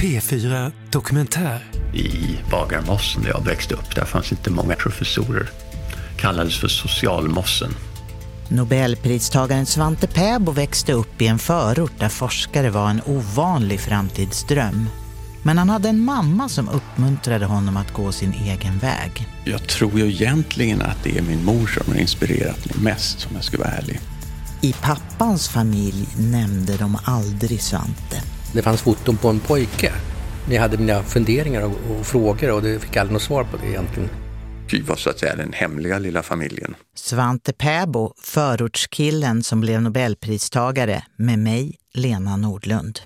P4 Dokumentär. I Bagarmossen där jag växte upp, där fanns inte många professorer. Kallades för socialmossen. Nobelpristagaren Svante Pääbo växte upp i en förort där forskare var en ovanlig framtidsdröm. Men han hade en mamma som uppmuntrade honom att gå sin egen väg. Jag tror ju egentligen att det är min mor som har inspirerat mig mest, om jag ska vara ärlig. I pappans familj nämnde de aldrig Svante. Det fanns foton på en pojke. Jag hade mina funderingar och frågor och det fick aldrig något svar på det egentligen. Vi var så att säga den hemliga lilla familjen. Svante Pääbo, förortskillen som blev Nobelpristagare, med mig, Lena Nordlund.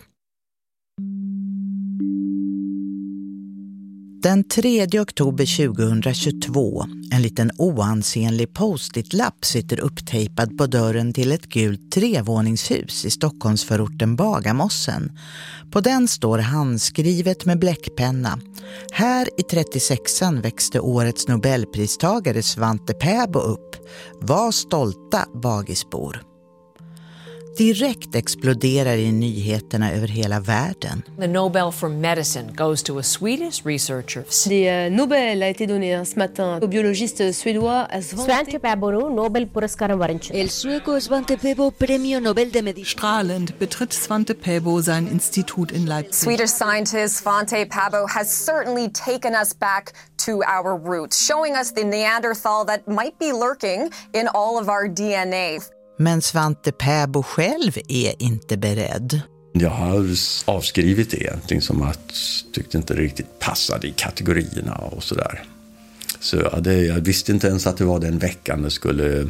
Den 3 oktober 2022, en liten oansenlig post-it-lapp sitter upptejpad på dörren till ett gult 3-våningshus i Stockholmsförorten Bagarmossen. På den står handskrivet med bläckpenna: här i 36an växte årets Nobelpristagare Svante Pääbo upp. Var stolta, Bagisbor. Direkt exploderar i nyheterna över hela världen. The Nobel for Medicine goes to a Swedish researcher. Le Nobel a été donné ce matin au biologiste suédois Svante Pääbo Nobelpuraskaram varinchu. El sueco Svante Pääbo Premio Nobel de Medicina. Strahlend betritt Svante Pääbo sein Institut in Leipzig. Swedish scientist Svante Pääbo has certainly taken us back to our roots, showing us the Neanderthal that might be lurking in all of our DNA. Men Svante Pääbo själv är inte beredd. Jag har avskrivit det egentligen som att tyckte inte riktigt passade i kategorierna och sådär. Så jag visste inte ens att det var den veckan det skulle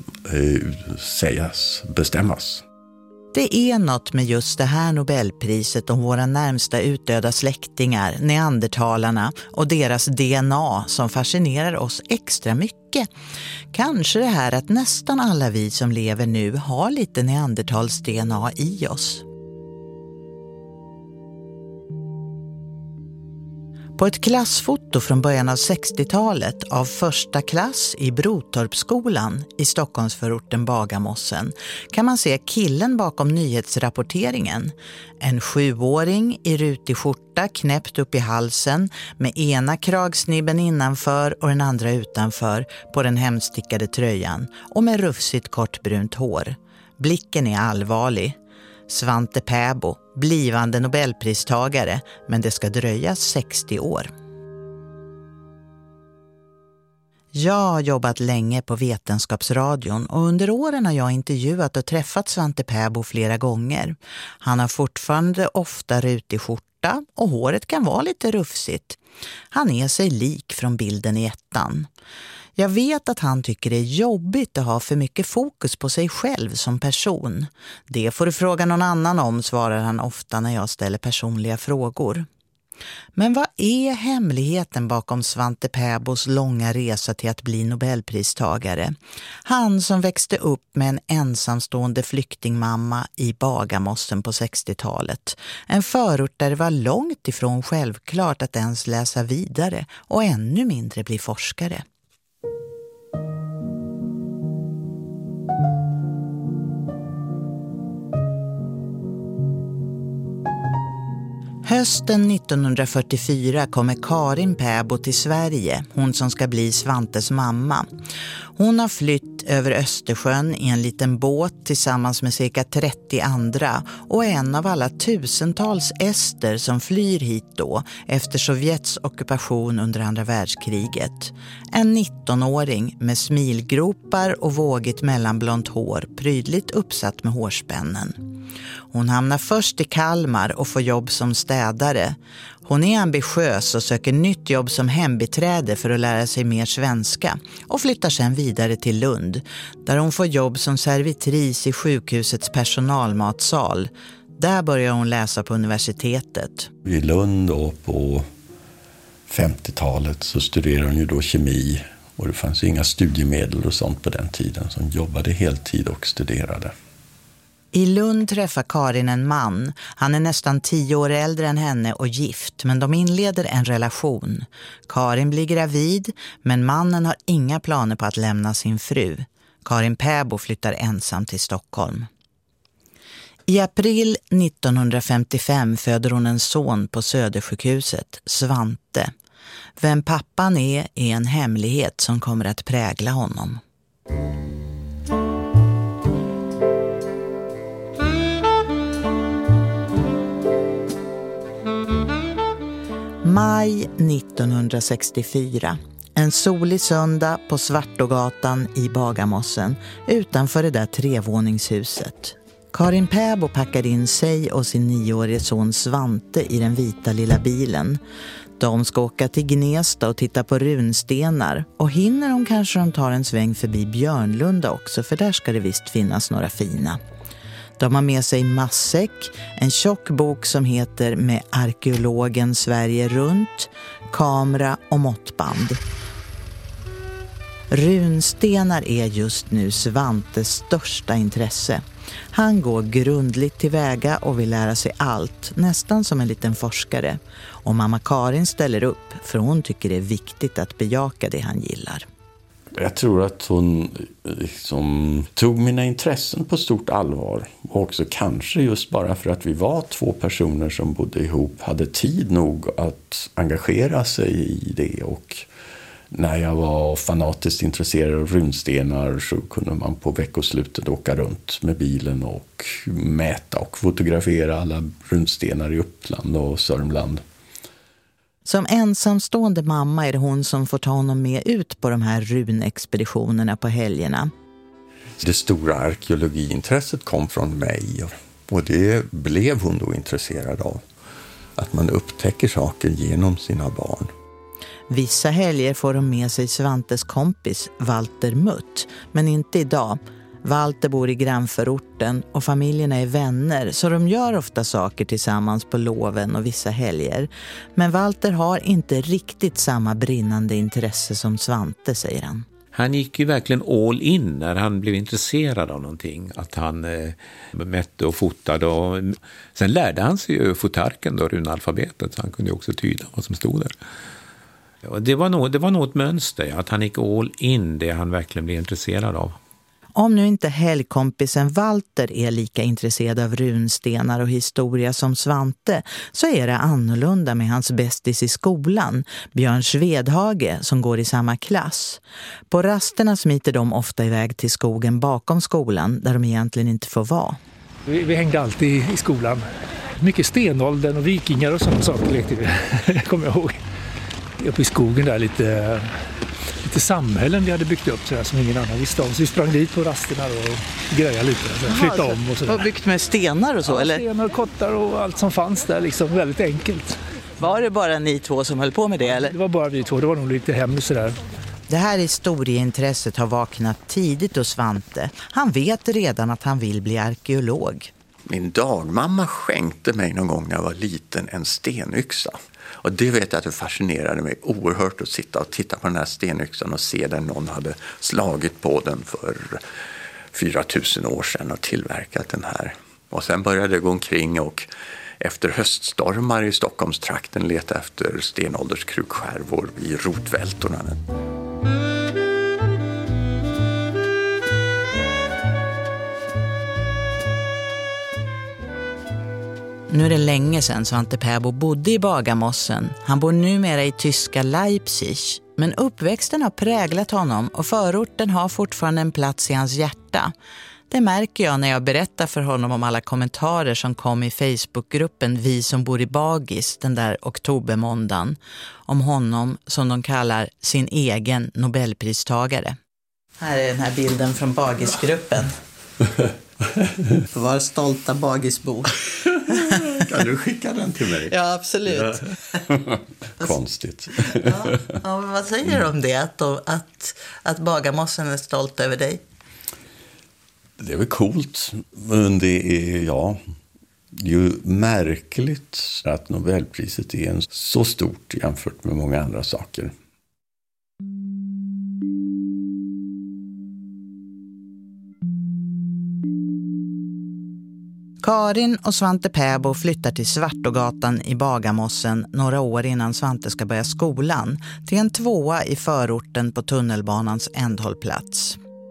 bestämmas. Det är något med just det här Nobelpriset om våra närmsta utdöda släktingar, neandertalarna och deras DNA som fascinerar oss extra mycket. Kanske det här att nästan alla vi som lever nu har lite neandertals DNA i oss. På ett klassfoto från början av 60-talet av första klass i Brotorpsskolan i Stockholmsförorten Bagarmossen kan man se killen bakom nyhetsrapporteringen. En 7-åring i rutig skjorta knäppt upp i halsen med ena kragsnibben innanför och den andra utanför på den hemstickade tröjan och med rufsigt kortbrunt hår. Blicken är allvarlig. Svante Pääbo, blivande Nobelpristagare, men det ska dröja 60 år. Jag har jobbat länge på Vetenskapsradion och under åren har jag intervjuat och träffat Svante Pääbo flera gånger. Han har fortfarande ofta rutig skjorta och håret kan vara lite rufsigt. Han är sig lik från bilden i ettan. Jag vet att han tycker det är jobbigt att ha för mycket fokus på sig själv som person. Det får du fråga någon annan om, svarar han ofta när jag ställer personliga frågor. Men vad är hemligheten bakom Svante Pääbos långa resa till att bli Nobelpristagare? Han som växte upp med en ensamstående flyktingmamma i Bagarmossen på 60-talet. En förort där det var långt ifrån självklart att ens läsa vidare och ännu mindre bli forskare. Hösten 1944 kommer Karin Pääbo till Sverige, hon som ska bli Svantes mamma. Hon har flytt över Östersjön i en liten båt tillsammans med cirka 30 andra och är en av alla tusentals ester som flyr hit då efter Sovjets ockupation under andra världskriget. En 19-åring med smilgropar och vågigt mellanblont hår, prydligt uppsatt med hårspännen. Hon hamnar först i Kalmar och får jobb som städare. Hon är ambitiös och söker nytt jobb som hembiträde för att lära sig mer svenska och flyttar sedan vidare till Lund där hon får jobb som servitris i sjukhusets personalmatsal. Där börjar hon läsa på universitetet. I Lund och på 50-talet så studerade hon ju då kemi och det fanns inga studiemedel och sånt på den tiden, så hon jobbade heltid och studerade. I Lund träffar Karin en man. Han är nästan 10 år äldre än henne och gift, men de inleder en relation. Karin blir gravid, men mannen har inga planer på att lämna sin fru. Karin Pääbo flyttar ensam till Stockholm. I april 1955 föder hon en son på Södersjukhuset, Svante. Vem pappan är en hemlighet som kommer att prägla honom. Maj 1964. En solig söndag på Svartågatan i Bagarmossen utanför det där trevåningshuset. Karin Pääbo packar in sig och sin 9-årige son Svante i den vita lilla bilen. De ska åka till Gnesta och titta på runstenar. Och hinner de kanske de tar en sväng förbi Björnlunda också, för där ska det visst finnas några fina. De har med sig matsäck, en tjock bok som heter Med arkeologen Sverige runt, kamera och måttband. Runstenar är just nu Svantes största intresse. Han går grundligt tillväga och vill lära sig allt, nästan som en liten forskare. Och mamma Karin ställer upp, för hon tycker det är viktigt att bejaka det han gillar. Jag tror att hon liksom tog mina intressen på stort allvar. Och också kanske just bara för att vi var 2 personer som bodde ihop, hade tid nog att engagera sig i det. Och när jag var fanatiskt intresserad av runstenar så kunde man på veckoslutet åka runt med bilen och mäta och fotografera alla runstenar i Uppland och Sörmland. Som ensamstående mamma är det hon som får ta honom med ut på de här runexpeditionerna på helgerna. Det stora arkeologiintresset kom från mig och det blev hon då intresserad av. Att man upptäcker saker genom sina barn. Vissa helger får de med sig Svantes kompis Walter Mutt, men inte idag. Walter bor i grannförorten och familjerna är vänner, så de gör ofta saker tillsammans på loven och vissa helger. Men Walter har inte riktigt samma brinnande intresse som Svante, säger han. Han gick ju verkligen all in när han blev intresserad av någonting. Att han mätte och fotade. Och sen lärde han sig ju fotarken, då, runalfabetet, så han kunde också tyda vad som stod där. Och det var nog ett mönster, att han gick all in det han verkligen blev intresserad av. Om nu inte helgkompisen Walter är lika intresserad av runstenar och historia som Svante, så är det annorlunda med hans bästis i skolan, Björn Svedhage, som går i samma klass. På rasterna smiter de ofta iväg till skogen bakom skolan, där de egentligen inte får vara. Vi hängde alltid i skolan. Mycket stenåldern och vikingar och sådana saker lekte vi, kommer jag ihåg. Uppe i skogen där lite samhällen vi hade byggt upp sådär, som ingen annan visste om. Så vi sprang dit på rasterna och grejade lite. Flyttade om och sådär. Var byggt med stenar och så, eller? Stenar och kottar och allt som fanns där, liksom väldigt enkelt. Var det bara ni 2 som höll på med det, eller? Det var bara vi 2, det var nog lite hemligt sådär. Det här historieintresset har vaknat tidigt hos Svante. Han vet redan att han vill bli arkeolog. Min dagmamma skänkte mig någon gång när jag var liten en stenyxa. Och det vet jag att det fascinerade mig oerhört att sitta och titta på den här stenyxan och se den någon hade slagit på den för 4000 år sedan och tillverkat den här. Och sen började jag gå omkring och efter höststormar i Stockholmstrakten leta efter stenålderskrukskärvor i rotvältorna. Nu är det länge sedan Svante Pääbo bodde i Bagarmossen. Han bor numera i tyska Leipzig. Men uppväxten har präglat honom och förorten har fortfarande en plats i hans hjärta. Det märker jag när jag berättar för honom om alla kommentarer som kom i Facebookgruppen Vi som bor i Bagis den där oktobermåndagen. Om honom som de kallar sin egen Nobelpristagare. Här är den här bilden från Bagisgruppen. Var stolta Bagisbor. Kan du skicka den till mig? Ja, absolut. Konstigt. Ja, men vad säger du om det? Att Bagarmossen är stolt över dig? Det är väl coolt. Men det är, ju märkligt att Nobelpriset är så stort jämfört med många andra saker. Karin och Svante Pääbo flyttar till Svartågatan i Bagarmossen några år innan Svante ska börja skolan, till en 2:a i förorten på tunnelbanans ändhållplats.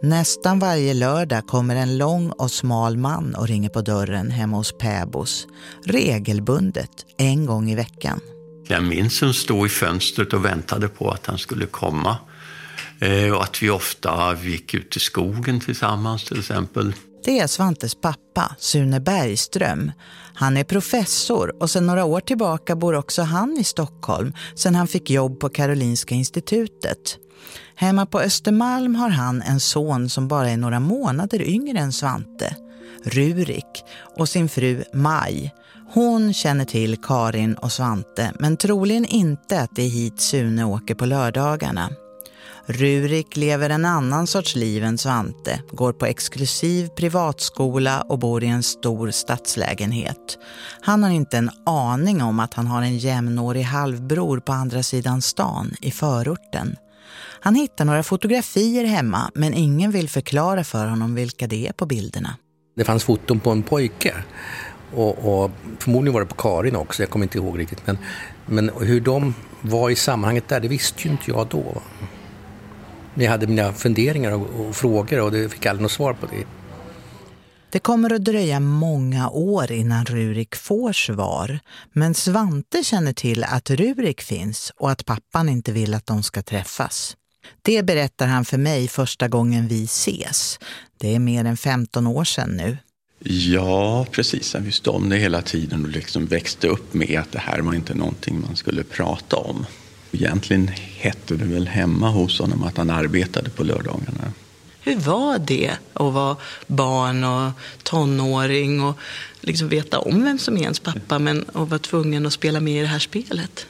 Nästan varje lördag kommer en lång och smal man och ringer på dörren hemma hos Pääbos. Regelbundet, en gång i veckan. Jag minns hon stod i fönstret och väntade på att han skulle komma. Och att vi ofta gick ut i skogen tillsammans till exempel. Det är Svantes pappa, Sune Bergström. Han är professor och sedan några år tillbaka bor också han i Stockholm sedan han fick jobb på Karolinska institutet. Hemma på Östermalm har han en son som bara är några månader yngre än Svante, Rurik, och sin fru Maj. Hon känner till Karin och Svante, men troligen inte att det är hit Sune åker på lördagarna. Rurik lever en annan sorts liv än Svante, går på exklusiv privatskola och bor i en stor stadslägenhet. Han har inte en aning om att han har en jämnårig halvbror på andra sidan stan i förorten. Han hittar några fotografier hemma, men ingen vill förklara för honom vilka det är på bilderna. Det fanns foton på en pojke och förmodligen var det på Karin också, jag kommer inte ihåg riktigt. Men hur de var i sammanhanget där, det visste ju inte jag då. Jag hade mina funderingar och frågor och det fick aldrig något svar på det. Det kommer att dröja många år innan Rurik får svar. Men Svante känner till att Rurik finns och att pappan inte vill att de ska träffas. Det berättar han för mig första gången vi ses. Det är mer än 15 år sedan nu. Ja, precis. Jag visste om det hela tiden och liksom växte upp med att det här var inte någonting man skulle prata om. Egentligen hette det väl hemma hos honom att han arbetade på lördagarna. Hur var det att vara barn och tonåring och liksom veta om vem som är ens pappa men att vara tvungen att spela med i det här spelet?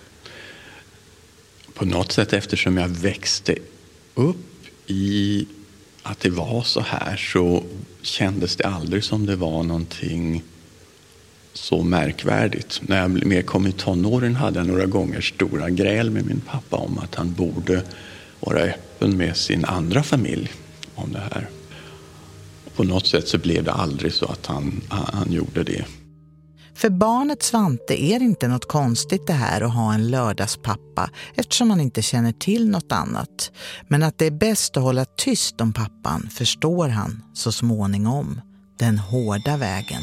På något sätt, eftersom jag växte upp i att det var så här, så kändes det aldrig som det var någonting så märkvärdigt. När jag mer kom i tonåren hade jag några gånger stora gräl med min pappa om att han borde vara öppen med sin andra familj om det här. På något sätt så blev det aldrig så att han gjorde det. För barnet Svante är det inte något konstigt det här att ha en lördagspappa eftersom man inte känner till något annat. Men att det är bäst att hålla tyst om pappan förstår han så småningom. Den hårda vägen.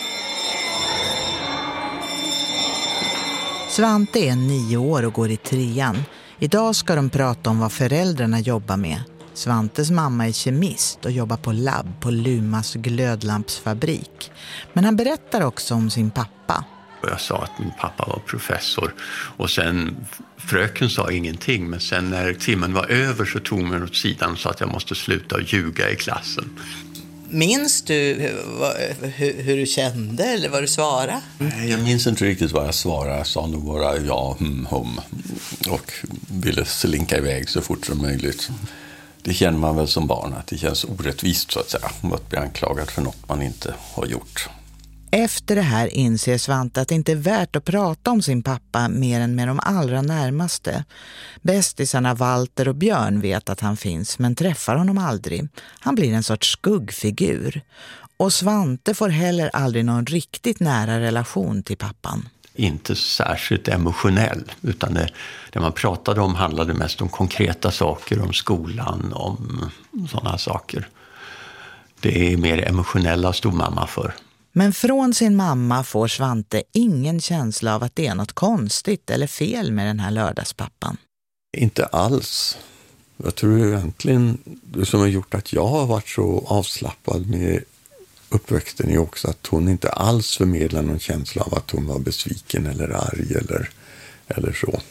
Svante är 9 år och går i 3:an. Idag ska de prata om vad föräldrarna jobbar med. Svantes mamma är kemist och jobbar på labb på Lumas glödlampsfabrik. Men han berättar också om sin pappa. Jag sa att min pappa var professor och sen fröken sa ingenting. Men sen när timmen var över så tog man åt sidan och sa att jag måste sluta ljuga i klassen. Minns du hur du kände eller vad du svarade? Nej, jag minns inte riktigt vad jag svarade. Jag sa nog bara ja, hum och ville slinka iväg så fort som möjligt. Det känner man väl som barn att det känns orättvist så att säga. Att bli anklagad för något man inte har gjort. Efter det här inser Svante att det inte är värt att prata om sin pappa mer än med de allra närmaste. Bästisarna Walter och Björn vet att han finns men träffar honom aldrig. Han blir en sorts skuggfigur. Och Svante får heller aldrig någon riktigt nära relation till pappan. Inte särskilt emotionell, utan det man pratade om handlade mest om konkreta saker, om skolan, om sådana saker. Det är mer emotionella stod mamma för. Men från sin mamma får Svante ingen känsla av att det är något konstigt eller fel med den här lördagspappan. Inte alls. Jag tror egentligen det som har gjort att jag har varit så avslappnad med uppväxten är också att hon inte alls förmedlar någon känsla av att hon var besviken eller arg eller så.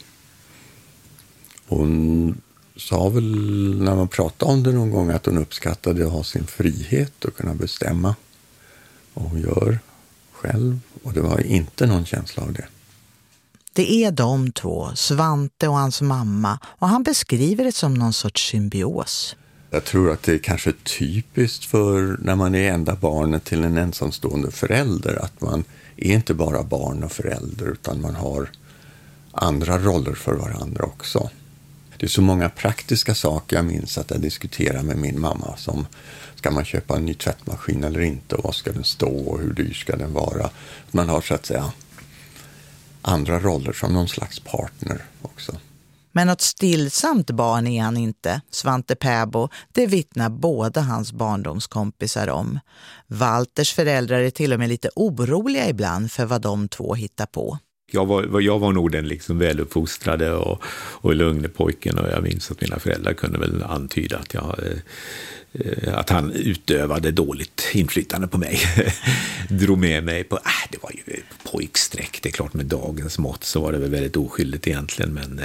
Hon sa väl när man pratade om det någon gång att hon uppskattade att ha sin frihet och kunna bestämma vad hon gör själv. Och det var inte någon känsla av det. Det är de två, Svante och hans mamma, och han beskriver det som någon sorts symbios. Jag tror att det är kanske typiskt för när man är enda barnet till en ensamstående förälder att man är inte bara barn och förälder utan man har andra roller för varandra också. Det är så många praktiska saker jag minns att jag diskuterar med min mamma som ska man köpa en ny tvättmaskin eller inte och vad ska den stå och hur dyr ska den vara. Man har så att säga andra roller som någon slags partner också. Men något stillsamt barn är han inte, Svante Pääbo. Det vittnar båda hans barndomskompisar om. Walters föräldrar är till och med lite oroliga ibland för vad de två hittar på. Jag var nog den liksom väluppfostrade och lugne pojken, och jag minns att mina föräldrar kunde väl antyda att han utövade dåligt inflytande på mig. Drog med mig på, det var ju pojksträck, det är klart med dagens mått så var det väl väldigt oskyldigt egentligen, men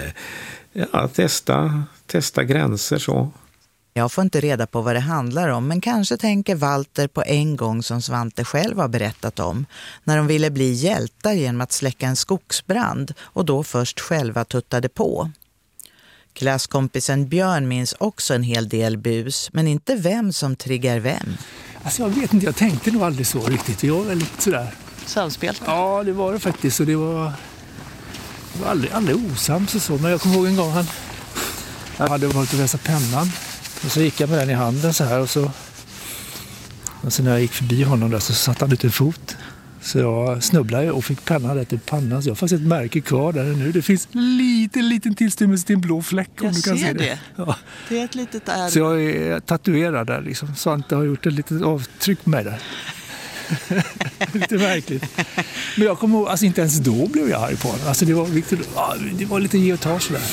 testa gränser så. Jag får inte reda på vad det handlar om, men kanske tänker Walter på en gång som Svante själv har berättat om, när de ville bli hjältar genom att släcka en skogsbrand och då först själva tuttade på. Klasskompisen Björn minns också en hel del bus, men inte vem som triggar vem. Alltså jag vet inte, jag tänkte nog aldrig så riktigt. Jag var väldigt sådär... Samspelt? Ja, det var det faktiskt, och det var aldrig osams och så, men jag kommer ihåg en gång jag hade varit och läsa pennan. Och så gick jag med den i handen så här, och så när jag gick förbi honom där så satt han ut en fot. Så jag snubblade och fick pennan rätt i pannan. Så jag har faktiskt ett märke kvar där nu. Det finns en liten tillstymmelse till en blå fläck. Jag du kan ser se det. Ja. Det är ett litet ärr. Så jag är tatuerad där liksom. Svante har gjort ett litet avtryck på mig där. Lite märkligt. Men jag kommer ihåg, alltså inte ens då blev jag arg på honom. Alltså det var lite geotage där.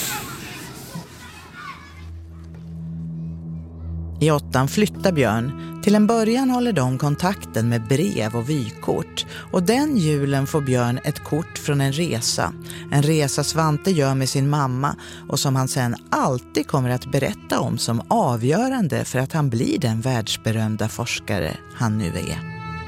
I 8:an flyttar Björn. Till en början håller de kontakten med brev och vykort. Och den julen får Björn ett kort från en resa. En resa Svante gör med sin mamma och som han sen alltid kommer att berätta om som avgörande för att han blir den världsberömda forskare han nu är.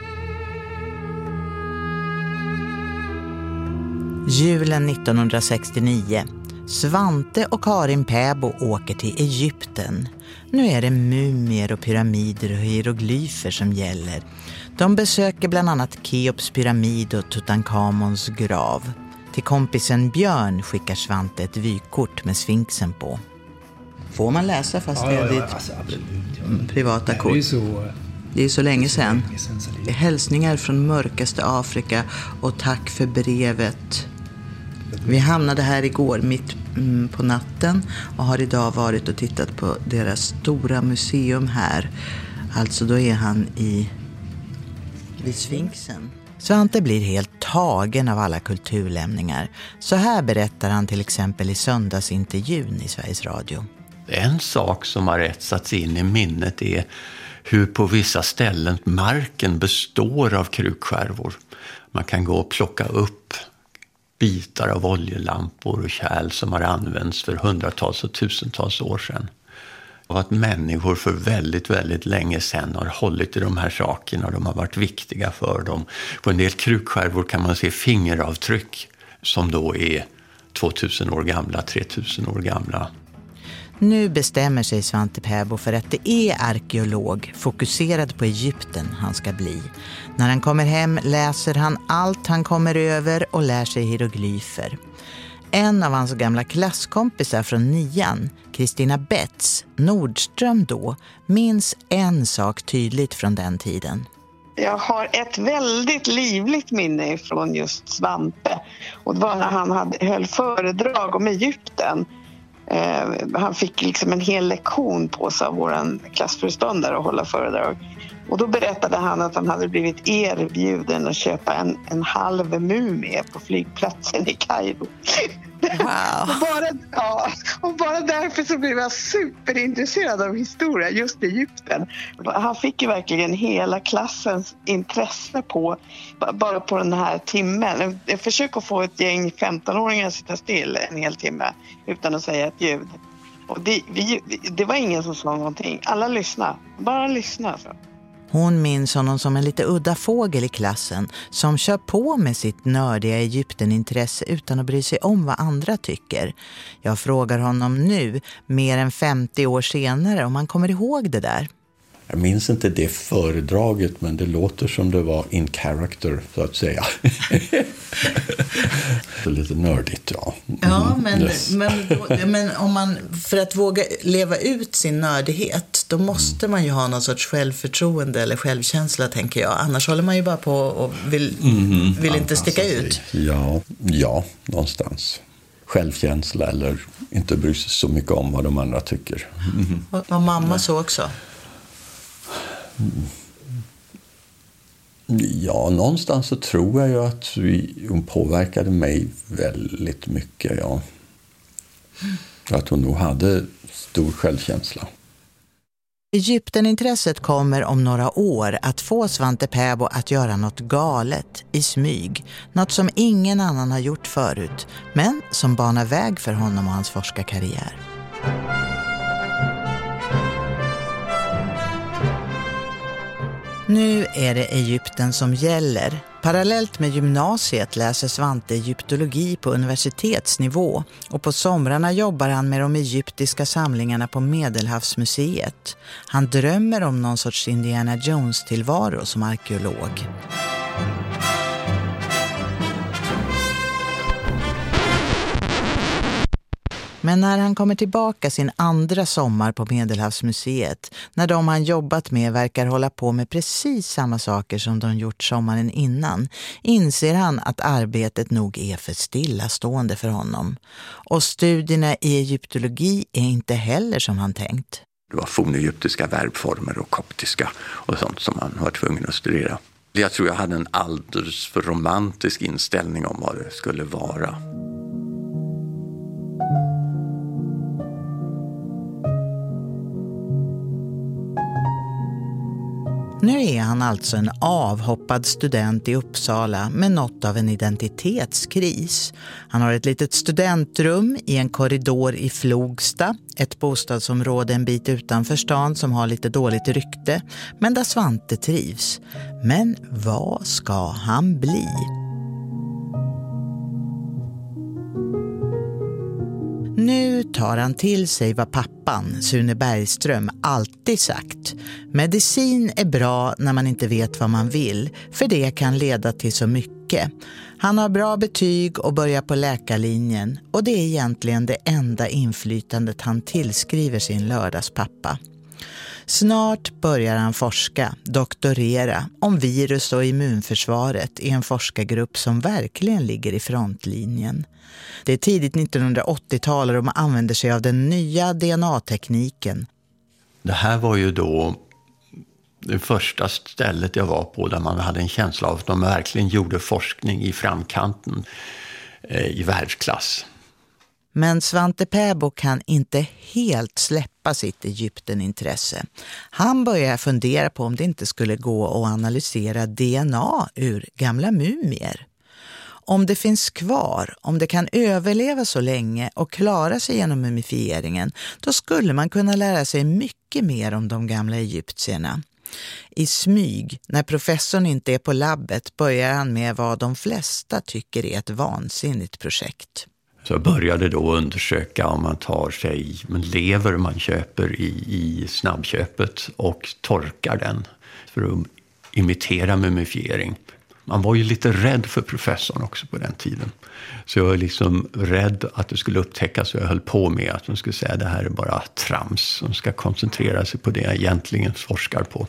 Julen 1969. Svante och Karin Pääbo åker till Egypten. Nu är det mumier och pyramider och hieroglyfer som gäller. De besöker bland annat Keops pyramid och Tutankhamons grav. Till kompisen Björn skickar Svante ett vykort med sfinxen på. Får man läsa fast det är ditt privata kort? Det är så länge sedan. Hälsningar från mörkaste Afrika och tack för brevet. Vi hamnade här igår mitt på natten och har idag varit och tittat på deras stora museum här. Alltså då är han vid Sfinxen. Svante blir helt tagen av alla kulturlämningar. Så här berättar han till exempel i söndagsintervjun i Sveriges Radio. En sak som har etsats in i minnet är hur på vissa ställen marken består av krukskärvor. Man kan gå och plocka upp bitar av oljelampor och kärl som har använts för hundratals och tusentals år sedan. Och att människor för väldigt, väldigt länge sedan har hållit i de här sakerna och de har varit viktiga för dem. På en del krukskärvor kan man se fingeravtryck som då är 2000 år gamla, 3000 år gamla. Nu bestämmer sig Svante Pääbo för att det är arkeolog fokuserad på Egypten han ska bli. När han kommer hem läser han allt han kommer över och lär sig hieroglyfer. En av hans gamla klasskompisar från 9:an, Kristina Betts, Nordström då, minns en sak tydligt från den tiden. Jag har ett väldigt livligt minne från just Svante. Och det var när han höll föredrag om Egypten. Han fick liksom en hel lektion på sig av våran klassföreståndare att hålla föredrag. Och då berättade han att han hade blivit erbjuden att köpa en halv mumie på flygplatsen i Kairo. Wow. och bara därför så blev jag superintresserad av historia, just Egypten. Han fick ju verkligen hela klassens intresse bara på den här timmen. Jag försöker få ett gäng 15-åringar att sitta still en hel timme utan att säga ett ljud. Och det var ingen som sa någonting. Alla lyssnade. Bara lyssna. Så. Hon minns honom som en lite udda fågel i klassen som kör på med sitt nördiga Egyptenintresse utan att bry sig om vad andra tycker. Jag frågar honom nu, mer än 50 år senare, om han kommer ihåg det där. Jag minns inte det föredraget, men det låter som det var in character, så att säga. Det är lite nördigt, ja. Ja, men om man, för att våga leva ut sin nördighet, då måste man ju ha någon sorts självförtroende eller självkänsla, tänker jag. Annars håller man ju bara på och vill inte sticka ut. Ja, någonstans. självkänsla eller inte bryr sig så mycket om vad de andra tycker. Var mamma så också? Ja, någonstans så tror jag ju att hon påverkade mig väldigt mycket, ja. Att hon nog hade stor självkänsla. Egyptenintresset kommer om några år att få Svante Pääbo att göra något galet i smyg. Något som ingen annan har gjort förut, men som banar väg för honom och hans forskarkarriär. Nu är det Egypten som gäller. Parallellt med gymnasiet läser Svante egyptologi på universitetsnivå och på somrarna jobbar han med de egyptiska samlingarna på Medelhavsmuseet. Han drömmer om någon sorts Indiana Jones-tillvaro som arkeolog. Men när han kommer tillbaka sin andra sommar på Medelhavsmuseet, när de han jobbat med verkar hålla på med precis samma saker som de gjort sommaren innan, inser han att arbetet nog är för stillastående för honom. Och studierna i egyptologi är inte heller som han tänkt. Det var fornegyptiska verbformer och koptiska och sånt som man var tvungen att studera. Jag tror jag hade en alldeles för romantisk inställning om vad det skulle vara. Nu är han alltså en avhoppad student i Uppsala med något av en identitetskris. Han har ett litet studentrum i en korridor i Flogsta, ett bostadsområde en bit utanför stan som har lite dåligt rykte, men där Svante trivs. Men vad ska han bli? Nu tar han till sig vad pappan, Sune Bergström, alltid sagt. Medicin är bra när man inte vet vad man vill, för det kan leda till så mycket. Han har bra betyg och börjar på läkarlinjen, och det är egentligen det enda inflytandet han tillskriver sin lördagspappa. Snart börjar han forska, doktorera, om virus och immunförsvaret i en forskargrupp som verkligen ligger i frontlinjen. Det är tidigt 1980-tal och de använder sig av den nya DNA-tekniken. Det här var ju då det första stället jag var på där man hade en känsla av att de verkligen gjorde forskning i framkanten i världsklass. Men Svante Pääbo kan inte helt släppa sitt Egyptenintresse. Han börjar fundera på om det inte skulle gå att analysera DNA ur gamla mumier. Om det finns kvar, om det kan överleva så länge och klara sig genom mumifieringen, då skulle man kunna lära sig mycket mer om de gamla egyptierna. I smyg, när professorn inte är på labbet, börjar han med vad de flesta tycker är ett vansinnigt projekt. Så jag började då undersöka om man tar sig lever man köper i snabbköpet och torkar den för att imitera mumifiering. Man var ju lite rädd för professorn också på den tiden. Så jag var liksom rädd att det skulle upptäckas och jag höll på med att de skulle säga att det här är bara trams. De ska koncentrera sig på det jag egentligen forskar på.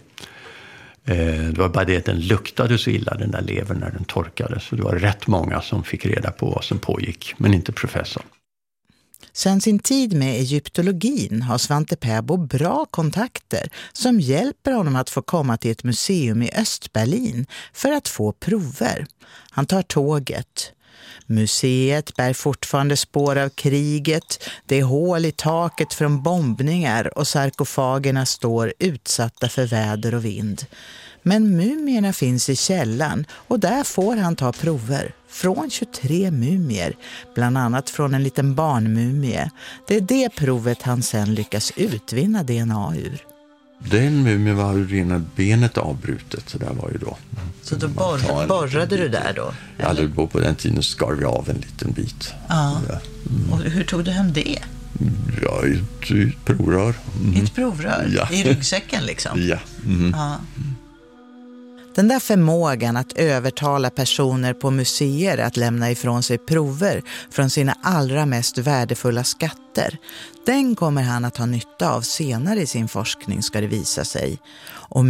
Det var bara det att den luktade så illa, den där levern, när den torkade. Så det var rätt många som fick reda på vad som pågick, men inte professorn. Sen sin tid med egyptologin har Svante Pääbo bra kontakter som hjälper honom att få komma till ett museum i Östberlin för att få prover. Han tar tåget. Museet bär fortfarande spår av kriget. Det är hål i taket från bombningar och sarkofagerna står utsatta för väder och vind. Men mumierna finns i källan och där får han ta prover. Från 23 mumier, bland annat från en liten barnmumie. Det är det provet han sen lyckas utvinna DNA ur. Den mumien var ju rena benet avbrutet, så där var ju då. Så då borrade du där då? Ja, det var på den tiden skar vi av en liten bit. Ja. Och hur tog du hem det? Ja, i ett provrör. I ett provrör? Ja. I ryggsäcken liksom? Ja. Ja. Den där förmågan att övertala personer på museer att lämna ifrån sig prover från sina allra mest värdefulla skatter, den kommer han att ha nytta av senare i sin forskning, ska det visa sig. Och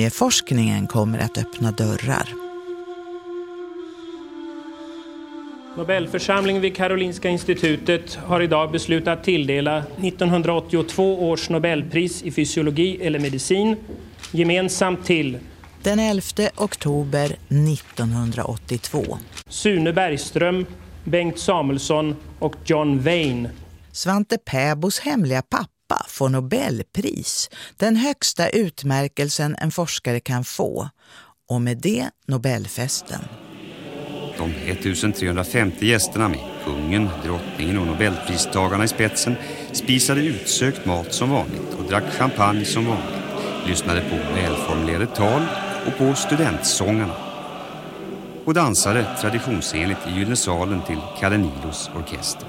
mumieforskningen kommer att öppna dörrar. Nobelförsamlingen vid Karolinska institutet har idag beslutat tilldela 1982 års Nobelpris i fysiologi eller medicin gemensamt till den 11 oktober 1982. Sune Bergström, Bengt Samuelsson och John Wayne. Svante Pääbos hemliga pappa får Nobelpris, den högsta utmärkelsen en forskare kan få. Och med det Nobelfesten. De 1350 gästerna med kungen, drottningen och Nobelpristagarna i spetsen spisade utsökt mat som vanligt och drack champagne som vanligt, lyssnade på välformulerade tal och på studentsångarna och dansade traditionsenligt i Gyllensalen till Kalle Nilos orkester.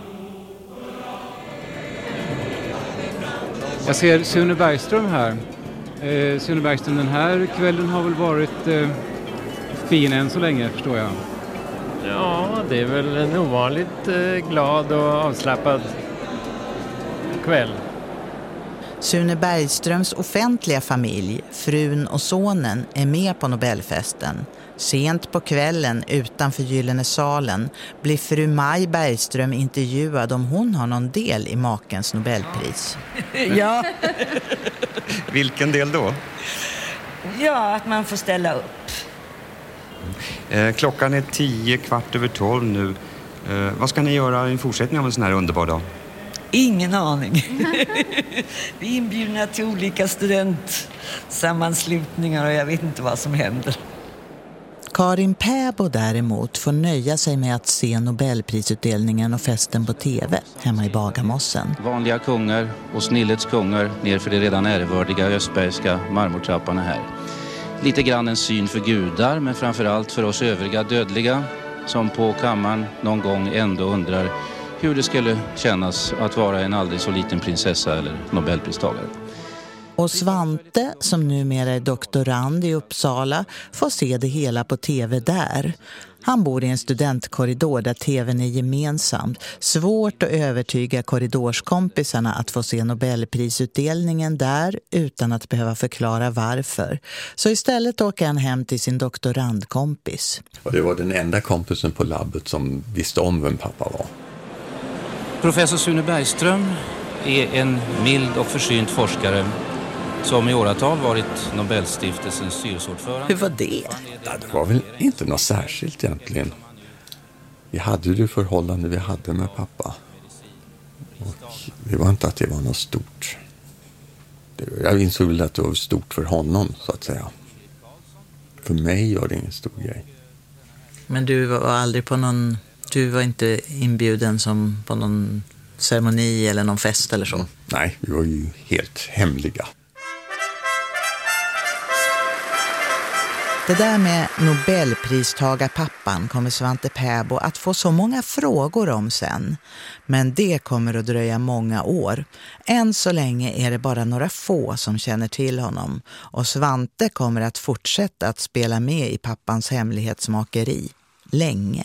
Jag ser Sune Bergström här. Sune Bergström, den här kvällen har väl varit fin än så länge, förstår jag. Ja, det är väl en ovanligt glad och avslappad kväll. Sune Bergströms offentliga familj, frun och sonen, är med på Nobelfesten. Sent på kvällen utanför Gyllene salen blir fru Maj Bergström intervjuad om hon har någon del i makens Nobelpris. Ja. Vilken del då? Ja, att man får ställa upp. Klockan är 10:15 nu. Vad ska ni göra i fortsättningen av en sån här underbar dag? Ingen aning. Vi är inbjudna till olika studentsammanslutningar och jag vet inte vad som händer. Karin Pääbo däremot får nöja sig med att se Nobelprisutdelningen och festen på tv hemma i Bagarmossen. Vanliga kungar och snillets kungar nerför det redan ärevördiga östbergska marmortrapparna här. Lite grann en syn för gudar, men framförallt för oss övriga dödliga som på kammaren någon gång ändå undrar hur det skulle kännas att vara en aldrig så liten prinsessa eller Nobelpristagare. Och Svante, som numera är doktorand i Uppsala, får se det hela på tv där. Han bor i en studentkorridor där tvn är gemensam. Svårt att övertyga korridorskompisarna att få se Nobelprisutdelningen där utan att behöva förklara varför. Så istället åker han hem till sin doktorandkompis. Och det var den enda kompisen på labbet som visste om vem pappa var. Professor Sune Bergström är en mild och försynt forskare som i åratal varit Nobelstiftelsens styrelseordförande. Hur var det? Ja, det var väl inte något särskilt egentligen. Vi hade det förhållande vi hade med pappa. Och det var inte att det var något stort. Jag insåg väl att det var stort för honom, så att säga. För mig var det ingen stor grej. Men du var aldrig på någon... Du var inte inbjuden som på någon ceremoni eller någon fest eller så? Nej, vi var ju helt hemliga. Det där med Nobelpristagarpappan kommer Svante Pääbo att få så många frågor om sen. Men det kommer att dröja många år. Än så länge är det bara några få som känner till honom. Och Svante kommer att fortsätta att spela med i pappans hemlighetsmakeri. Länge.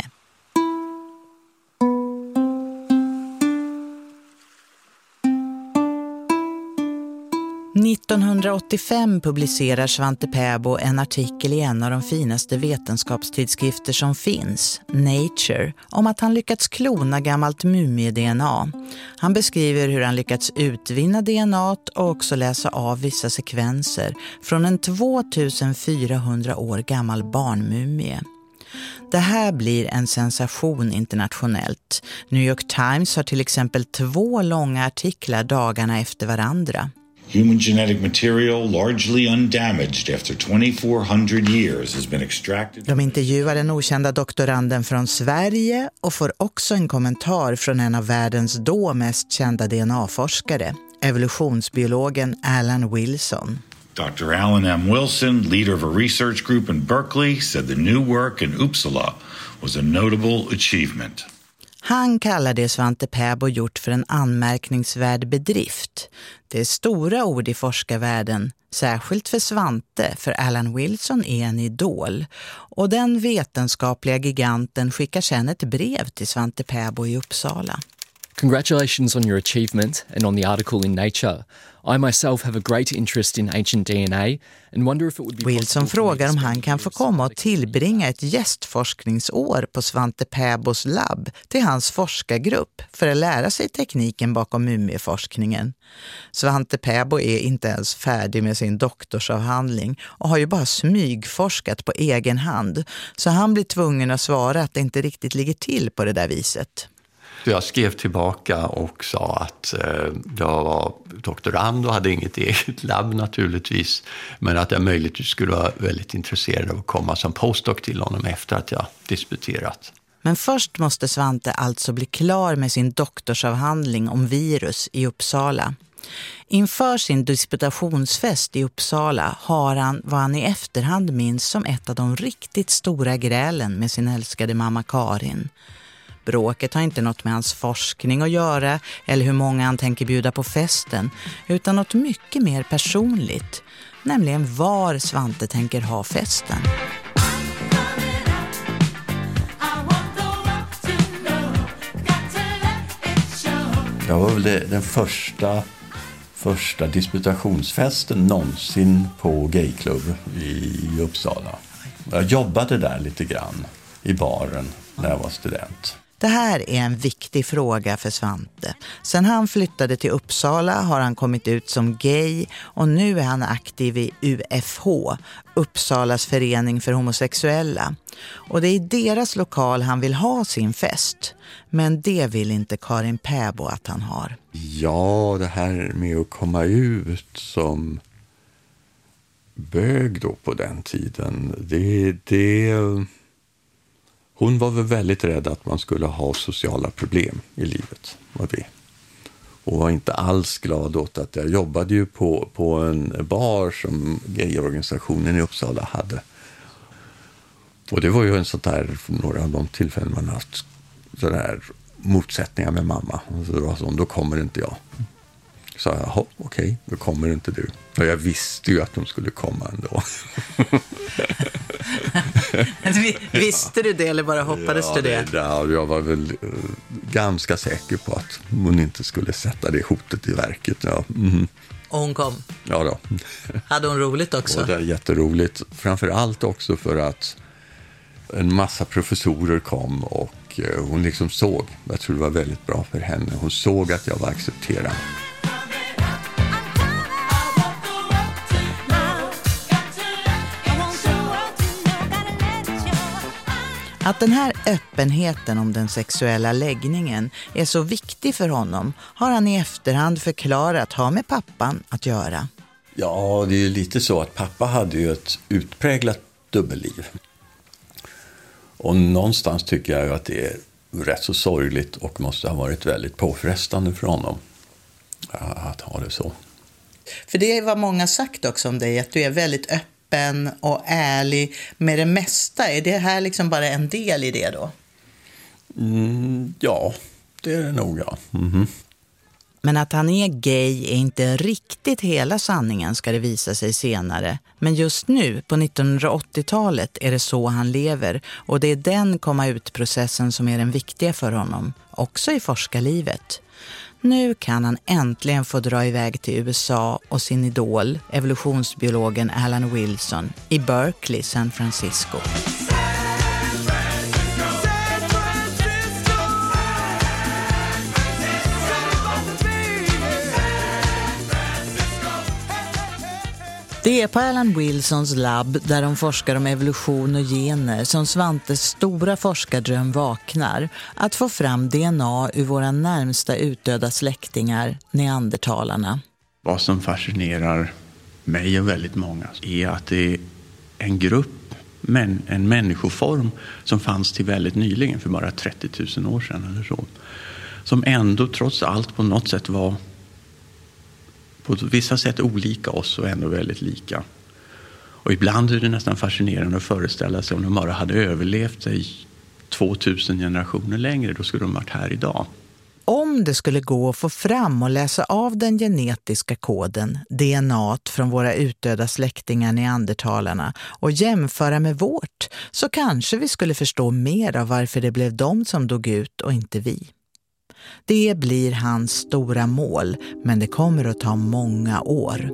1985 publicerar Svante Pääbo en artikel i en av de finaste vetenskapstidskrifter som finns, Nature, om att han lyckats klona gammalt mumie-DNA. Han beskriver hur han lyckats utvinna DNA och också läsa av vissa sekvenser från en 2400 år gammal barnmumie. Det här blir en sensation internationellt. New York Times har till exempel 2 långa artiklar dagarna efter varandra. Human genetic material, largely undamaged after 2400 years, has been extracted. De intervjuar den okända doktoranden från Sverige och får också en kommentar från en av världens då mest kända DNA-forskare, evolutionsbiologen Alan Wilson. Dr. Alan M. Wilson, leader of a research group in Berkeley, said the new work in Uppsala was a notable achievement. Han kallar det Svante Pääbo gjort för en anmärkningsvärd bedrift. Det är stora ord i forskarvärlden, särskilt för Svante, för Alan Wilson är en idol. Och den vetenskapliga giganten skickar sedan ett brev till Svante Pääbo i Uppsala. Congratulations on your achievement and on the article in Nature. I myself have a great interest in ancient DNA and wonder if it would be Wilson frågar om han kan få komma och tillbringa ett gästforskningsår på Svante Pääbos labb till hans forskargrupp för att lära sig tekniken bakom mumieforskningen. Svante Pääbo är inte ens färdig med sin doktorsavhandling och har ju bara smygforskat på egen hand, så han blir tvungen att svara att det inte riktigt ligger till på det där viset. Jag skrev tillbaka och sa att jag var doktorand och hade inget eget labb naturligtvis, men att jag möjligtvis skulle vara väldigt intresserad av att komma som postdoc till honom efter att jag disputerat. Men först måste Svante alltså bli klar med sin doktorsavhandling om virus i Uppsala. Inför sin disputationsfest i Uppsala har han vad han i efterhand minns som ett av de riktigt stora grälen med sin älskade mamma Karin. Bråket har inte något med hans forskning att göra eller hur många han tänker bjuda på festen, utan något mycket mer personligt, nämligen var Svante tänker ha festen. Jag var väl den första disputationsfesten någonsin på gayklubb i Uppsala. Jag jobbade där lite grann i baren när jag var student. Det här är en viktig fråga för Svante. Sen han flyttade till Uppsala har han kommit ut som gay och nu är han aktiv i UFH, Uppsalas förening för homosexuella. Och det är i deras lokal han vill ha sin fest. Men det vill inte Karin Pääbo att han har. Ja, det här med att komma ut som bög då på den tiden, hon var väl väldigt rädd att man skulle ha sociala problem i livet, var det. Och var inte alls glad åt att jag jobbade ju på en bar som gayorganisationen i Uppsala hade. Och det var ju en sån där, några av de tillfällen man haft sådär motsättningar med mamma. Och så det var så, då kommer inte jag. Så jag, okej, då kommer inte du. Och jag visste ju att de skulle komma ändå. Visste du det eller bara hoppades du det? Ja, jag var väl ganska säker på att hon inte skulle sätta det hotet i verket. Ja. Mm. Och hon kom? Ja då. Hade hon roligt också? Och det är jätteroligt. Framförallt också för att en massa professorer kom och hon liksom såg. Jag tror det var väldigt bra för henne. Hon såg att jag var accepterad. Att den här öppenheten om den sexuella läggningen är så viktig för honom har han i efterhand förklarat ha med pappan att göra. Ja, det är ju lite så att pappa hade ju ett utpräglat dubbelliv. Och någonstans tycker jag att det är rätt så sorgligt och måste ha varit väldigt påfrestande för honom att ha det så. För det var många sagt också om dig, att du är väldigt öppen och ärlig med det mesta. Är det här liksom bara en del i det då? Ja, det är det nog, ja. Mm-hmm. Men att han är gay är inte riktigt hela sanningen, ska det visa sig senare. Men just nu, på 1980-talet, är det så han lever. Och det är den komma ut-processen som är den viktiga för honom, också i forskarlivet. Nu kan han äntligen få dra iväg till USA och sin idol, evolutionsbiologen Alan Wilson, i Berkeley, San Francisco. Det är på Alan Wilsons labb där de forskar om evolution och gener som Svantes stora forskardröm vaknar, att få fram DNA ur våra närmsta utdöda släktingar, neandertalarna. Vad som fascinerar mig och väldigt många är att det är en grupp, en människoform som fanns till väldigt nyligen, för bara 30 000 år sedan eller så, som ändå trots allt på något sätt var på vissa sätt olika oss och ändå väldigt lika. Och ibland är det nästan fascinerande att föreställa sig om de bara hade överlevt sig 2000 generationer längre, då skulle de varit här idag. Om det skulle gå att få fram och läsa av den genetiska koden, DNA från våra utdöda släktingar neandertalarna och jämföra med vårt, så kanske vi skulle förstå mer av varför det blev de som dog ut och inte vi. Det blir hans stora mål, men det kommer att ta många år.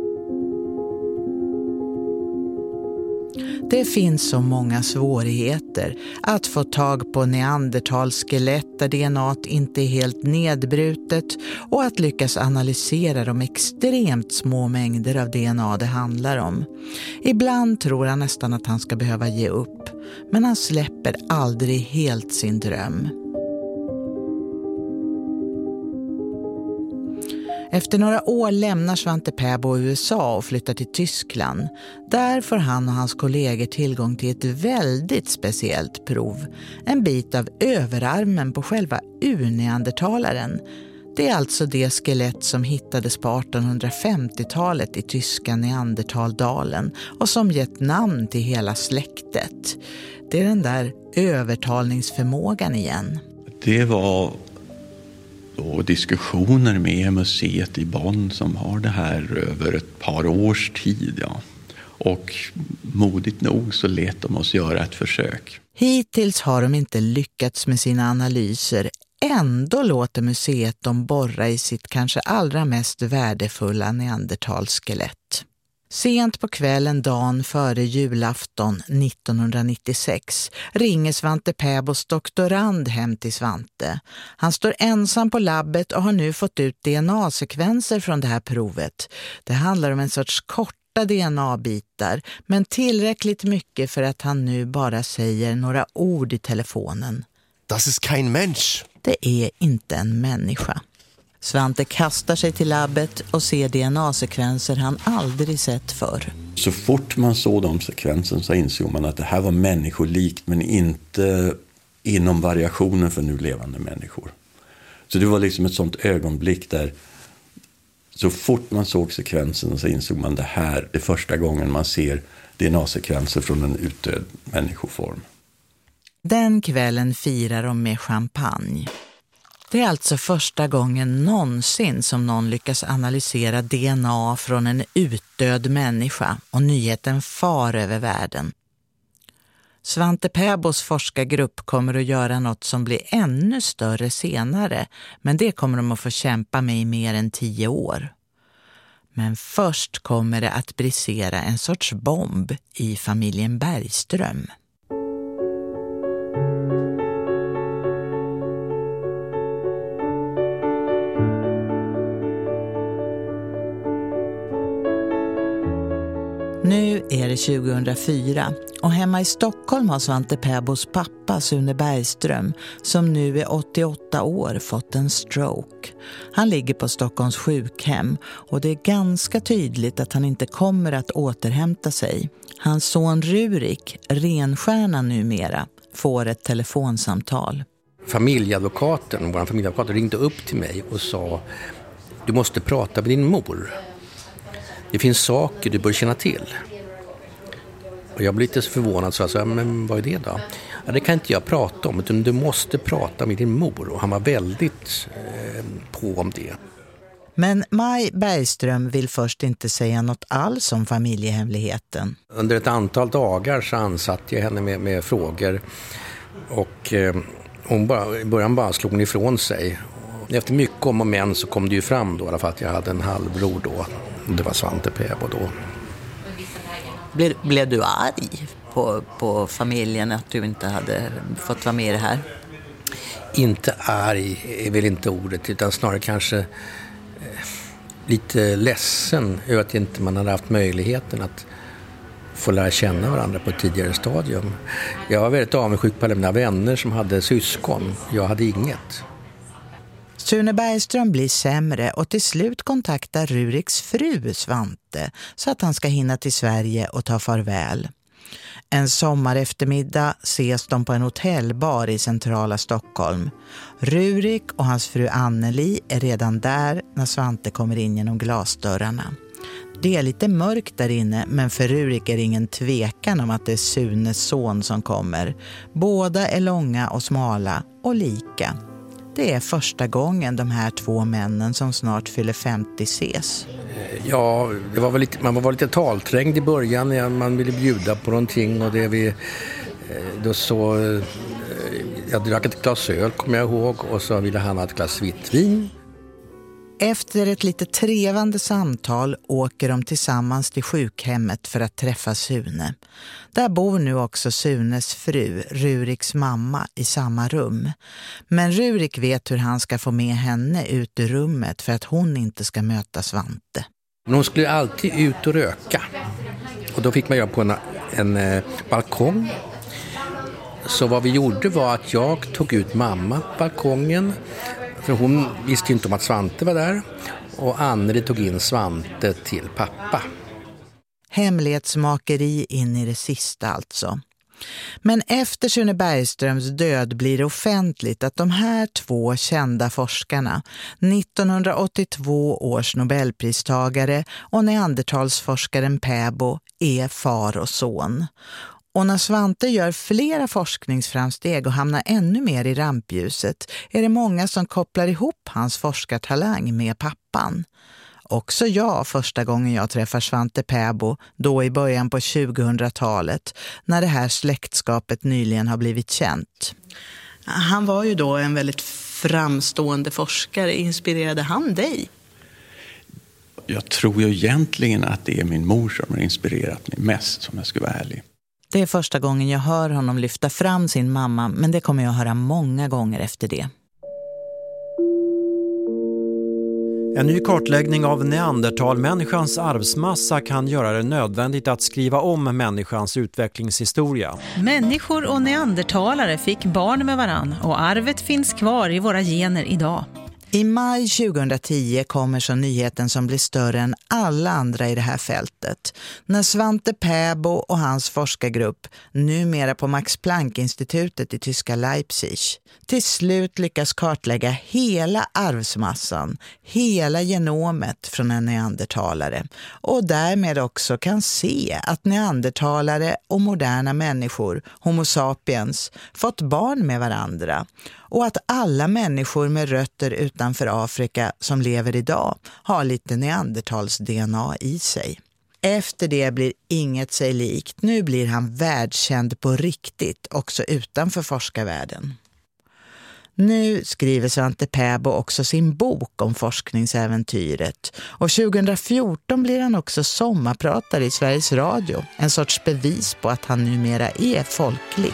Det finns så många svårigheter att få tag på neandertalskelett där DNA inte är helt nedbrutet och att lyckas analysera de extremt små mängder av DNA det handlar om. Ibland tror han nästan att han ska behöva ge upp, men han släpper aldrig helt sin dröm. Efter några år lämnar Svante Pääbo USA och flyttar till Tyskland. Där får han och hans kollegor tillgång till ett väldigt speciellt prov. En bit av överarmen på själva urneandertalaren. Det är alltså det skelett som hittades på 1850-talet i tyska Neandertaldalen och som gett namn till hela släktet. Det är den där övertalningsförmågan igen. Det var då diskussioner med museet i Bonn som har det här över ett par års tid. Ja. Och modigt nog så lät de oss göra ett försök. Hittills har de inte lyckats med sina analyser. Ändå låter museet dem borra i sitt kanske allra mest värdefulla neandertalskelett. Sent på kvällen dagen före julafton 1996 ringer Svante Pääbos doktorand hem till Svante. Han står ensam på labbet och har nu fått ut DNA-sekvenser från det här provet. Det handlar om en sorts korta DNA-bitar, men tillräckligt mycket för att han nu bara säger några ord i telefonen. Das ist kein Mensch. Det är inte en människa. Svante kastar sig till labbet och ser DNA-sekvenser han aldrig sett förr. Så fort man såg de sekvenserna så insåg man att det här var människolikt, men inte inom variationen för nu levande människor. Så det var liksom ett sånt ögonblick där så fort man såg sekvensen så insåg man det här är första gången man ser DNA-sekvenser från en utdöd människoform. Den kvällen firar de med champagne. Det är alltså första gången någonsin som någon lyckas analysera DNA från en utdöd människa och nyheten far över världen. Svante Pääbos forskargrupp kommer att göra något som blir ännu större senare, men det kommer de att få kämpa med i mer än 10 år. Men först kommer det att brisera en sorts bomb i familjen Bergström. Nu är det 2004 och hemma i Stockholm har Svante Pääbos pappa Sune Bergström, som nu är 88 år, fått en stroke. Han ligger på Stockholms sjukhem och det är ganska tydligt att han inte kommer att återhämta sig. Hans son Rurik, renstjärna numera, får ett telefonsamtal. Vår familjeadvokat ringde upp till mig och sa: du måste prata med din mor. Det finns saker du bör känna till. Och jag blev lite förvånad, så jag sa, men vad är det då? Ja, det kan inte jag prata om, utan du måste prata med din mor. Och han var väldigt på om det. Men Maj Bergström vill först inte säga något alls om familjehemligheten. Under ett antal dagar så ansatte jag henne med frågor. Och hon i början bara slog hon ifrån sig. Efter mycket om och men så kom det ju fram då i alla fall att jag hade en halvbror då. Det var Svante Pääbo då. Blev du arg på familjen att du inte hade fått vara med i det här? Inte arg är väl inte ordet, utan snarare kanske lite ledsen över att inte man hade haft möjligheten att få lära känna varandra på ett tidigare stadium. Jag var väldigt avundsjuk på alla mina vänner som hade syskon. Jag hade inget. Sune Bergström blir sämre och till slut kontaktar Ruriks fru Svante så att han ska hinna till Sverige och ta farväl. En sommareftermiddag ses de på en hotellbar i centrala Stockholm. Rurik och hans fru Anneli är redan där när Svante kommer in genom glasdörrarna. Det är lite mörkt där inne, men för Rurik är det ingen tvekan om att det är Sunes son som kommer. Båda är långa och smala och lika. Det är första gången de här två männen som snart fyller 50 ses. Ja, det var väl lite, man var lite talträngd i början när man ville bjuda på någonting, och det då så Jag drack ett glas öl, kommer jag ihåg, och så ville han ha ett glas vitt vin. Efter ett lite trevande samtal åker de tillsammans till sjukhemmet för att träffa Sune. Där bor nu också Sunes fru, Ruriks mamma, i samma rum. Men Rurik vet hur han ska få med henne ut ur rummet för att hon inte ska möta Svante. Men hon skulle alltid ut och röka. Och då fick man göra på en balkong. Så vad vi gjorde var att jag tog ut mamma på balkongen. För hon visste ju inte om att Svante var där. Och Anneli tog in Svante till pappa. Hemlighetsmakeri in i det sista alltså. Men efter Sune Bergströms död blir det offentligt att de här två kända forskarna, 1982 års Nobelpristagare och neandertalsforskaren Pääbo, är far och son. Och när Svante gör flera forskningsframsteg och hamnar ännu mer i rampljuset är det många som kopplar ihop hans forskartalang med pappan. Också jag första gången jag träffar Svante Pääbo, då i början på 2000-talet, när det här släktskapet nyligen har blivit känt. Han var ju då en väldigt framstående forskare. Inspirerade han dig? Jag tror ju egentligen att det är min mor som har inspirerat mig mest, om jag ska vara ärlig. Det är första gången jag hör honom lyfta fram sin mamma, men det kommer jag höra många gånger efter det. En ny kartläggning av neandertalmänniskans arvsmassa kan göra det nödvändigt att skriva om människans utvecklingshistoria. Människor och neandertalare fick barn med varann och arvet finns kvar i våra gener idag. I maj 2010 kommer så nyheten som blir större än alla andra i det här fältet. När Svante Pääbo och hans forskargrupp, numera på Max Planck-institutet i tyska Leipzig, till slut lyckas kartlägga hela arvsmassan, hela genomet från en neandertalare. Och därmed också kan se att neandertalare och moderna människor, Homo sapiens, fått barn med varandra. Och att alla människor med rötter utanför Afrika som lever idag har lite neandertals DNA i sig. Efter det blir inget sig likt. Nu blir han världskänd på riktigt, också utanför forskarvärlden. Nu skriver Svante Pääbo också sin bok om forskningsäventyret. Och 2014 blir han också sommarpratare i Sveriges Radio. En sorts bevis på att han numera är folklig.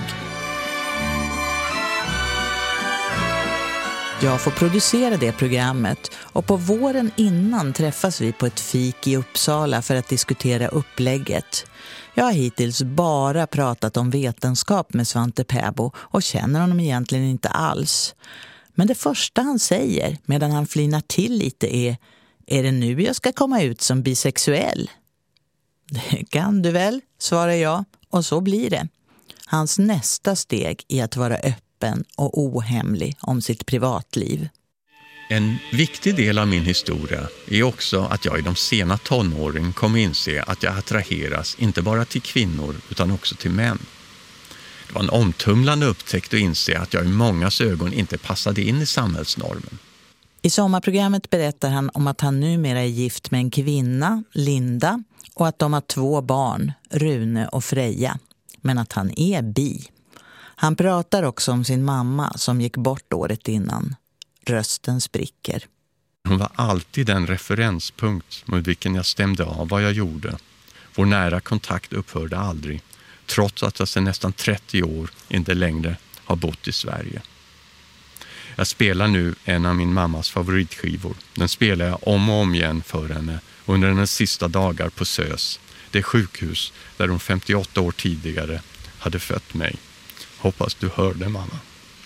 Jag får producera det programmet och på våren innan träffas vi på ett fik i Uppsala för att diskutera upplägget. Jag har hittills bara pratat om vetenskap med Svante Pääbo och känner honom egentligen inte alls. Men det första han säger medan han flinar till lite är det nu jag ska komma ut som bisexuell? Det kan du väl, svarar jag, och så blir det. Hans nästa steg är att vara öppen och ohemlig om sitt privatliv. En viktig del av min historia är också att jag i de sena tonåren kom inse att jag attraheras inte bara till kvinnor utan också till män. Det var en omtumlande upptäckt att inse att jag i mångas ögon inte passade in i samhällsnormen. I sommarprogrammet berättar han om att han numera är gift med en kvinna, Linda, och att de har 2 barn, Rune och Freja, men att han är bi. Han pratar också om sin mamma som gick bort året innan. Rösten spricker. Hon var alltid den referenspunkt mot vilken jag stämde av vad jag gjorde. Vår nära kontakt upphörde aldrig, trots att jag sedan nästan 30 år inte längre har bott i Sverige. Jag spelar nu en av min mammas favoritskivor. Den spelar jag om och om igen för henne under hennes sista dagar på SÖS, det sjukhus där hon 58 år tidigare hade fött mig. Hoppas du hör det, mamma.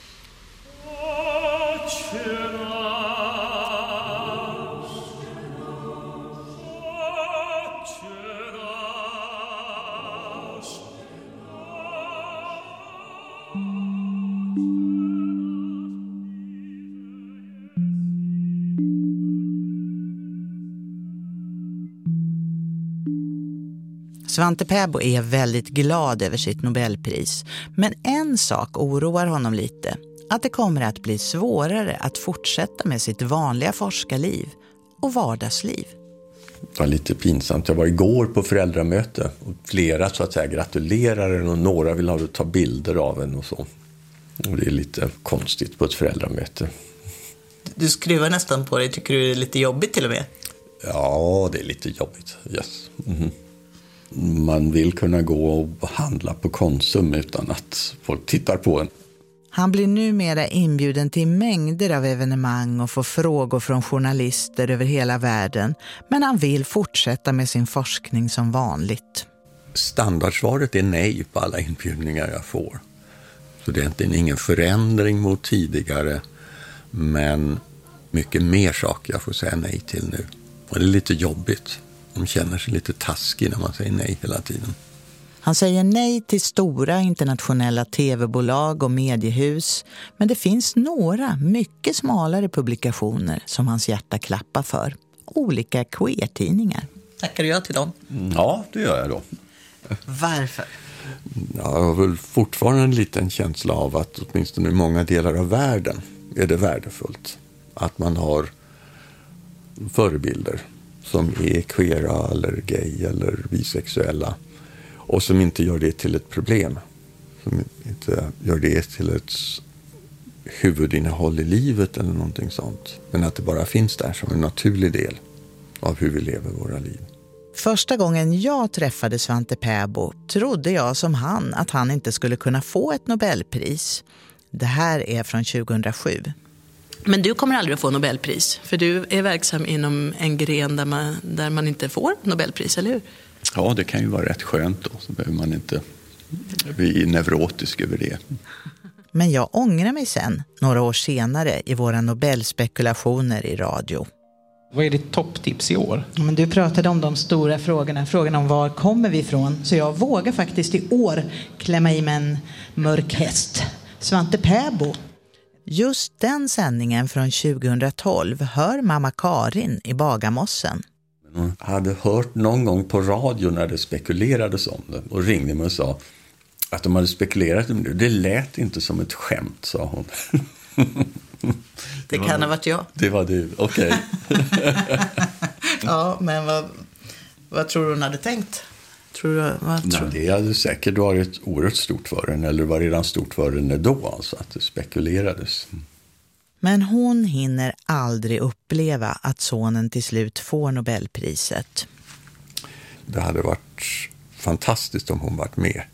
Svante Pääbo är väldigt glad över sitt Nobelpris. Men en sak oroar honom lite. Att det kommer att bli svårare att fortsätta med sitt vanliga forskarliv och vardagsliv. Det var lite pinsamt. Jag var igår på föräldramöte och flera så att säga gratulerar en och några vill ha ta bilder av en och så. Och det är lite konstigt på ett föräldramöte. Du skruvar nästan på dig. Tycker du det är lite jobbigt till och med? Ja, det är lite jobbigt. Yes. Mm-hmm. Man vill kunna gå och handla på Konsum utan att folk tittar på en. Han blir numera inbjuden till mängder av evenemang och får frågor från journalister över hela världen. Men han vill fortsätta med sin forskning som vanligt. Standardsvaret är nej på alla inbjudningar jag får. Så det är egentligen ingen förändring mot tidigare, men mycket mer saker jag får säga nej till nu. Och det är lite jobbigt. De känner sig lite taskig när man säger nej hela tiden. Han säger nej till stora internationella tv-bolag och mediehus, men det finns några mycket smalare publikationer som hans hjärta klappar för. Olika queer-tidningar. Tackar du ja till dem? Ja, det gör jag då. Varför? Jag har väl fortfarande en liten känsla av att åtminstone i många delar av världen är det värdefullt att man har förebilder som är queera eller gay eller bisexuella och som inte gör det till ett problem. Som inte gör det till ett huvudinnehåll i livet eller någonting sånt. Men att det bara finns där som en naturlig del av hur vi lever våra liv. Första gången jag träffade Svante Pääbo trodde jag som han att han inte skulle kunna få ett Nobelpris. Det här är från 2007. Men du kommer aldrig att få Nobelpris, för du är verksam inom en gren där man inte får Nobelpris, eller hur? Ja, det kan ju vara rätt skönt då, så behöver man inte bli neurotisk över det. Men jag ångrar mig sen, några år senare, i våra Nobelspekulationer i radio. Vad är ditt topptips i år? Men du pratade om de stora frågorna. Frågan om var kommer vi ifrån. Så jag vågar faktiskt i år klämma i med en mörk häst. Svante Pääbo. Just den sändningen från 2012 hör mamma Karin i Bagarmossen. Hon hade hört någon gång på radio när det spekulerades om det och ringde mig och sa att de hade spekulerat om det. Det lät inte som ett skämt, sa hon. Det kan ha varit jag. Det var du, okej. Ja, men vad tror du hon hade tänkt? Det hade säkert varit oerhört stort för henne, eller var redan stort för henne då, alltså att det spekulerades. Men hon hinner aldrig uppleva att sonen till slut får Nobelpriset. Det hade varit fantastiskt om hon varit med.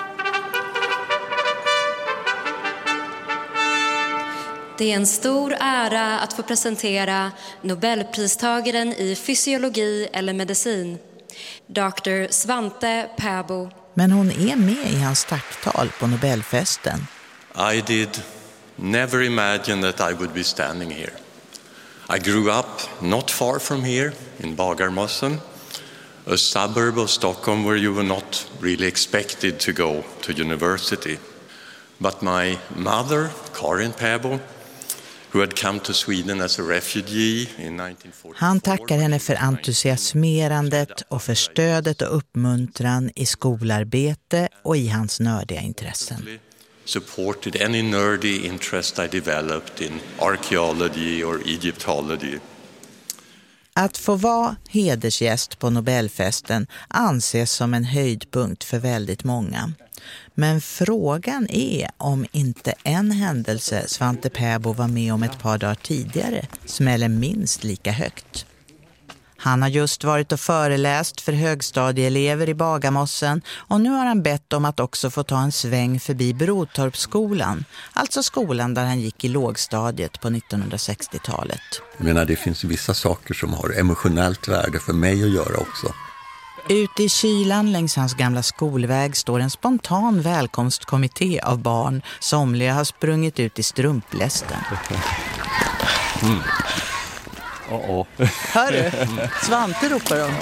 Det är en stor ära att få presentera Nobelpristagaren i fysiologi eller medicin, Dr. Svante Pääbo. Men hon är med i hans tacktal på Nobelfesten. I did never imagine that I would be standing here. I grew up not far from here in Bagarmossen, a suburb of Stockholm where you were not really expected to go to university. But my mother, Karin Pääbo, who had come to Sweden as a refugee in 1944. Han tackar henne för entusiasmerandet och för stödet och uppmuntran i skolarbete och i hans nördiga intressen. Supported any nerdy interest I developed in archaeology or Egyptology. Att få vara hedersgäst på Nobelfesten anses som en höjdpunkt för väldigt många. Men frågan är om inte en händelse Svante Pääbo var med om ett par dagar tidigare smäller minst lika högt. Han har just varit och föreläst för högstadieelever i Bagarmossen och nu har han bett om att också få ta en sväng förbi Brotorpsskolan, alltså skolan där han gick i lågstadiet på 1960-talet. Jag menar, det finns vissa saker som har emotionellt värde för mig att göra också. Ute i kylan längs hans gamla skolväg står en spontan välkomstkommitté av barn. Somliga har sprungit ut i strumplästen. Hörru, Svante ropar de.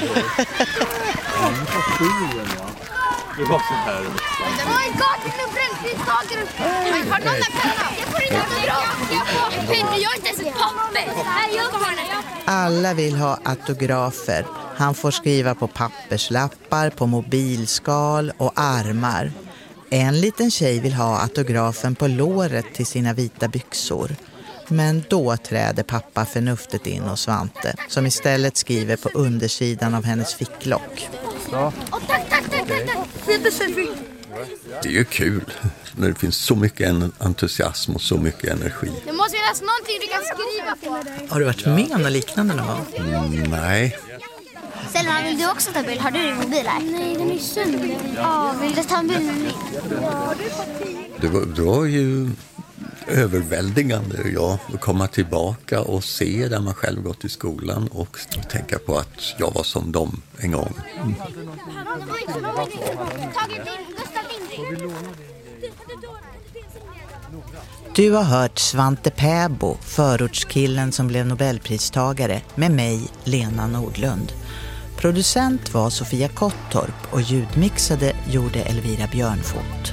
Det var så här. Det var en gatan med brännpristagare. Har någon där penna? Jag får inte autograf. Henry, jag har inte ens ett papper. Nej, jag har den. Alla vill ha autografer. Han får skriva på papperslappar, på mobilskal och armar. En liten tjej vill ha autografen på låret till sina vita byxor. Men då träder pappa förnuftet in hos Svante, som istället skriver på undersidan av hennes ficklock. Tack. Det är ju kul. när det finns så mycket entusiasm och så mycket energi. Det måste finnas någonting du kan skriva på. Har du varit med om något liknande någon gång? Nej. Selma, vill du också ta bild? Har du din mobil här? Nej, den är sönder. Ja, vill du ta en bild med mig? Det var ju överväldigande att komma tillbaka och se där man själv gått i skolan och tänka på att jag var som dem en gång. Du har hört Svante Pääbo, förortskillen som blev Nobelpristagare, med mig, Lena Nordlund. Producent var Sofia Kottorp och ljudmixade gjorde Elvira Björnfot.